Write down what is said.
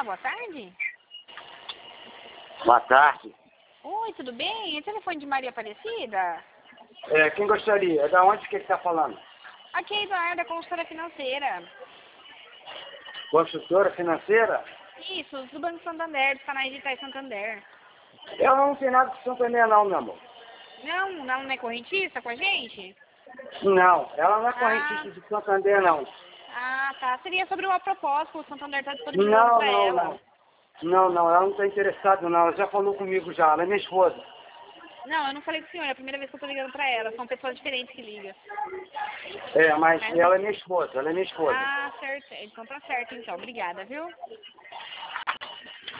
boa tarde. Boa tarde. Oi, tudo bem? É telefone de Maria Aparecida? Quem gostaria? É da onde que ele está falando? Aqui é Eduarda, consultora financeira. Consultora financeira? Isso, do Banco Santander, dos canais digitais Santander. Eu não tenho nada com Santander não, meu amor. Não é correntista com a gente? Não, ela não é correntista de Santander, não. Ah, tá. Seria sobre uma proposta que o Santander está disponibilizando para ela. Não, ela não está interessada não. Ela já falou comigo já, ela é minha esposa. Não, eu não falei com o senhor, é a primeira vez que eu tô ligando para ela. São pessoas diferentes que ligam. Mas ela é minha esposa, Ah, certo. Então tá certo, então. Obrigada, viu?